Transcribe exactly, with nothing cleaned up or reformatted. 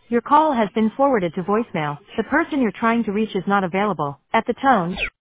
Your call has been forwarded to voicemail. The person you're trying to reach is not available. At the tone,